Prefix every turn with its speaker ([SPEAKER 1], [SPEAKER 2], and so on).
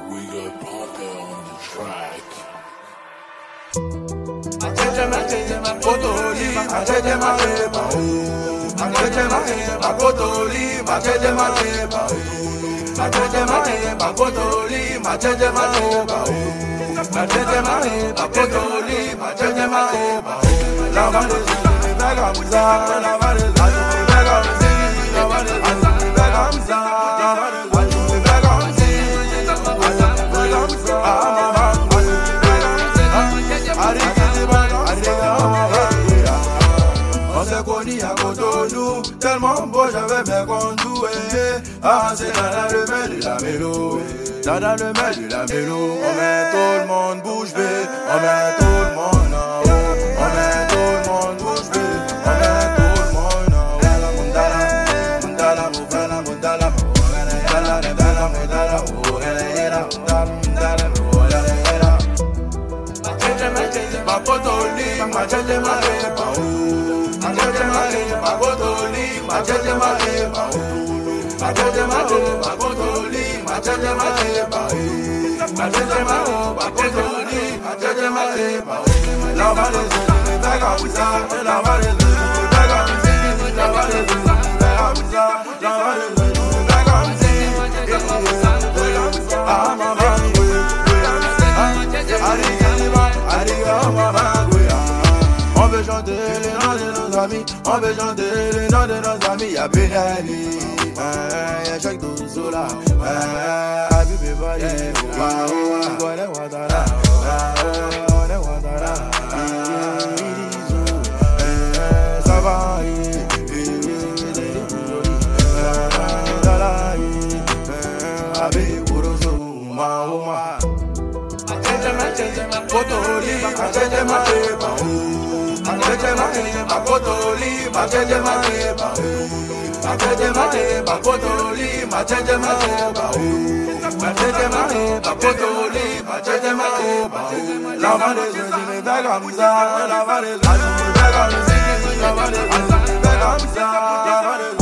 [SPEAKER 1] We got Parker on the track.
[SPEAKER 2] Tellement beau, j'avais mes condoués. Ah, c'est dans le mêle de la mélo. Dans le mêle de la mélo. On met tout le monde bouge bée. On met tout le monde en haut. On met tout le monde bouge bée. On met tout le monde en haut. Mundala, mundala, mundala, mundala, mundala, mundala, on veut chanter les noms de nos amis, y'a Benali, y'a Jacques Douzoula, Habib Boye, on est Ouattara, on est Ouattara, ça va, Habib Bourozo, Maoma, l'enfant des yeux, je me fais comme ça, l'enfant des yeux, je me fais comme ça, l'enfant des yeux, je me fais comme ça, l'enfant des yeux.